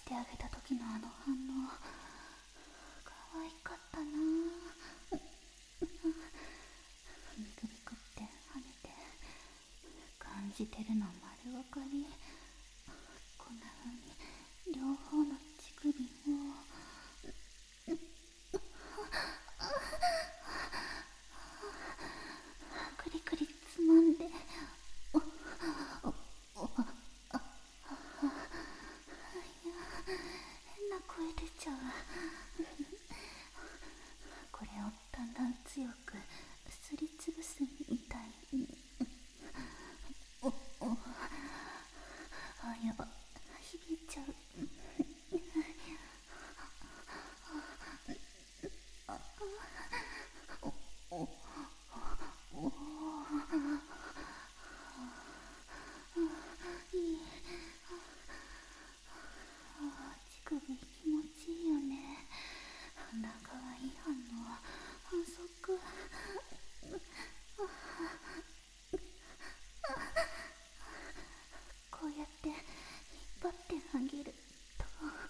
してあげた時のあの反応、可愛かったな。ビクビクって跳ねて感じてるの丸分かり。こんな風に両方の乳首をクリクリつまんで、変な声出ちゃう。これをだんだん強くすりつぶすみたいに。やば、ひびちゃう。いい。乳首気持ちいいよね。あんな可愛い反応、反則。こうやって引っ張ってあげると、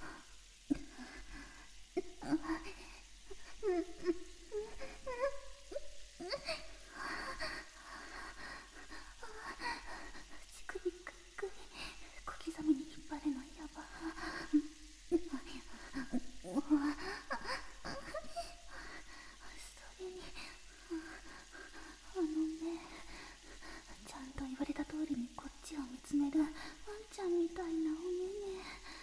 乳首くっくり小刻みに引っ張るのやば。それにあの目、ちゃんと言われた通りにこっちを見つめるワンちゃんみたいなお目目。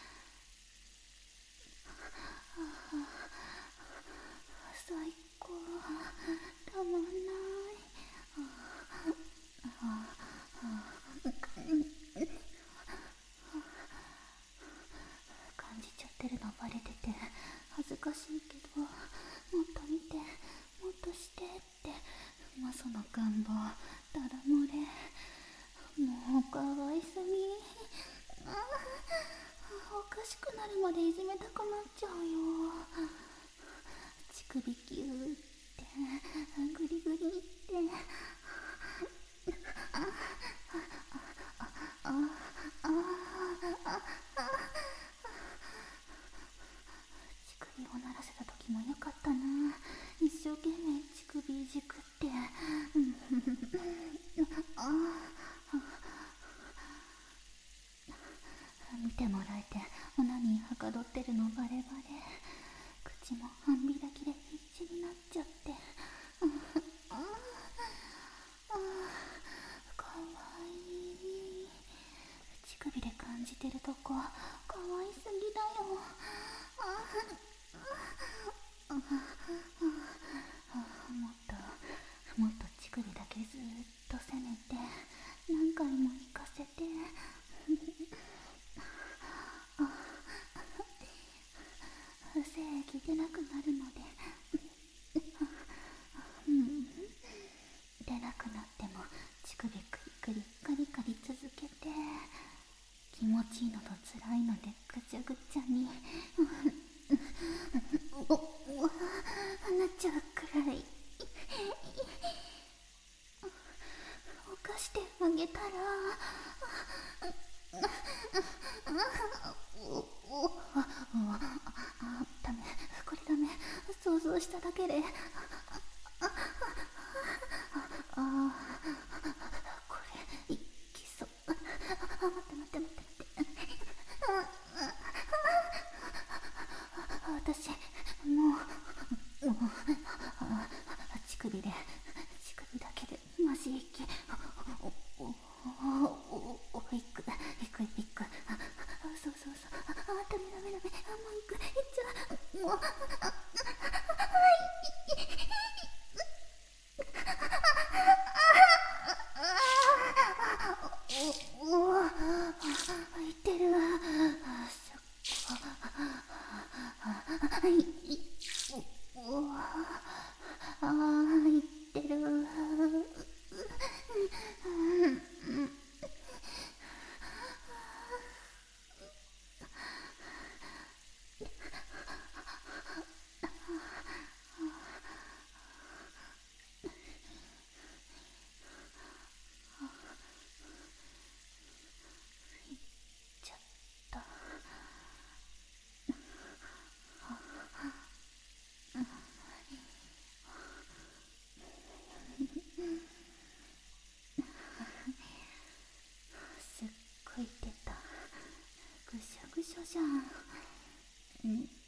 最高、たまんない。感じちゃってるのバレてて恥ずかしいけど、もっと見て、もっとしてって、その願望だだ漏れ。もうかわいすぎ。おかしくなるまでいじめたくなっちゃうよ。乳首キューってグリグリって、乳首を鳴らせた時もよかったな。一生懸命乳首いじくって。見てもらえてオナニーはかどってるのバレバレ。口も半開きで必死になっちゃって。かわいい。乳首で感じてるとこかわいすぎだよ。もっと乳首だけずっと攻めて何回も引かせて。精液出なくなるので出なくなっても乳首クリクリカリカリ続けて、気持ちいいのと辛いのでぐちゃぐちゃになっちゃうくらい。犯してあげたらダメ、これダメ。想像しただけでこれいきそう。待って私もう乳首だけでマジ息。いくそうダメ、もういっちゃう。もういってる。そっか。いってる。ちょっと緒じゃん。